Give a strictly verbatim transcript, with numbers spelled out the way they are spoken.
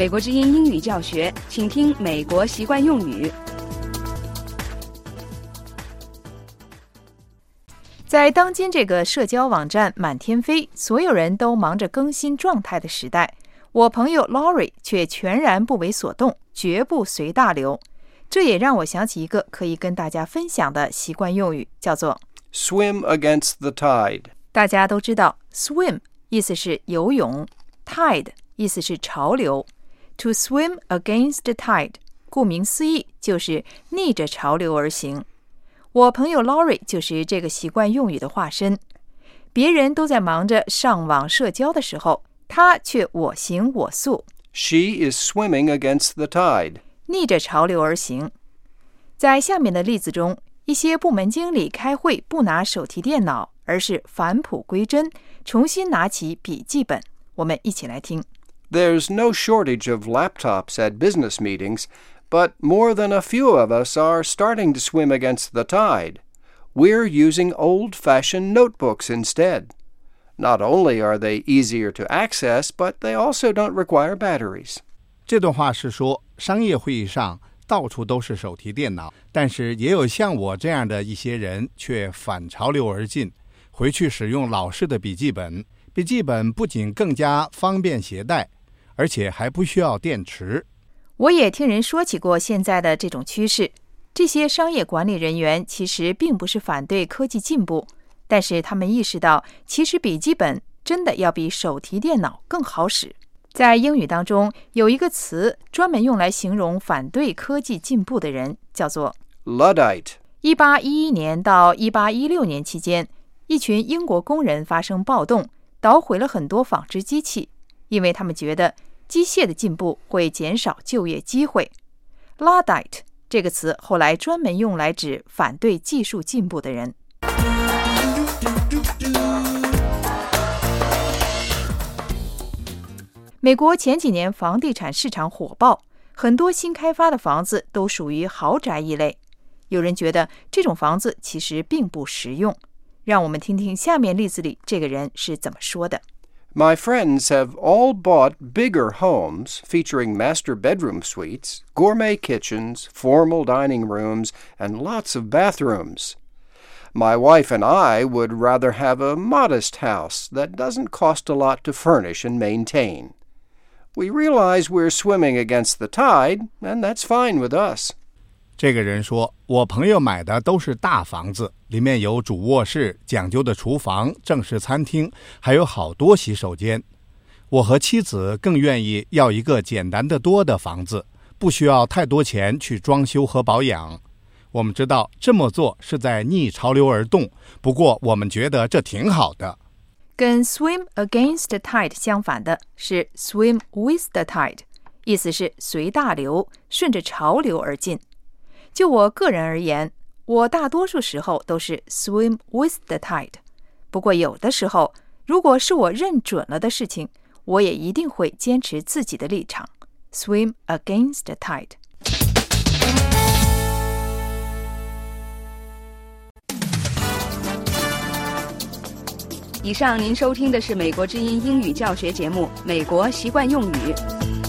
美国之音英语教学，请听美国习惯用语。 在当今这个社交网站满天飞，所有人都忙着更新状态的时代，我朋友 Laurie 却全然不为所动，绝不随大流。这也让我想起一个可以跟大家分享的习惯用语，叫做 swim against the tide。 大家都知道 swim 意思是游泳， tide 意思是潮流。 To swim against the tide 顾名思义就是逆着潮流而行。我朋友 Laurie 就是这个习惯用语的化身。别人都在忙着上网社交的时候，他却我行我素。 She is swimming against the tide。 逆着潮流而行。在下面的例子中，一些部门经理开会不拿手提电脑，而是返璞归真，重新拿起笔记本。我们一起来听。 There's no shortage of laptops at business meetings, but more than a few of us are starting to swim against the tide. We're using old-fashioned notebooks instead. Not only are they easier to access, but they also don't require batteries. 这段话是说，商业会议上到处都是手提电脑，但是也有像我这样的一些人却反潮流而进，回去使用老式的笔记本。笔记本不仅更加方便携带，而且还不需要电池。 我也听人说起过现在的这种趋势。这些商业管理人员其实并不是反对科技进步，但是他们意识到，其实笔记本真的要比手提电脑更好使。在英语当中，有一个词专门用来形容反对科技进步的人，叫做 Luddite。 一八一一年到一八一六年期间，一群英国工人发生暴动，捣毁了很多纺织机器，因为他们觉得机械的进步会减少就业机会。 Luddite 这个词后来专门用来指反对技术进步的人。美国前几年房地产市场火爆，很多新开发的房子都属于豪宅一类。有人觉得这种房子其实并不实用。让我们听听下面例子里这个人是怎么说的。 My friends have all bought bigger homes featuring master bedroom suites, gourmet kitchens, formal dining rooms, and lots of bathrooms. My wife and I would rather have a modest house that doesn't cost a lot to furnish and maintain. We realize we're swimming against the tide, and that's fine with us. 这个人说，我朋友买的都是大房子，里面有主卧室、讲究的厨房、正式餐厅，还有好多洗手间。我和妻子更愿意要一个简单的多的房子，不需要太多钱去装修和保养。我们知道这么做是在逆潮流而动，不过我们觉得这挺好的。 跟 swim against the tide 相反的是 swim with the tide， 意思是随大流，顺着潮流而进。就我个人而言，我大多数时候都是 swim with the tide。不过有的时候，如果是我认准了的事情，我也一定会坚持自己的立场 ，swim against the tide。 以上您收听的是美国之音英语教学节目《美国习惯用语》。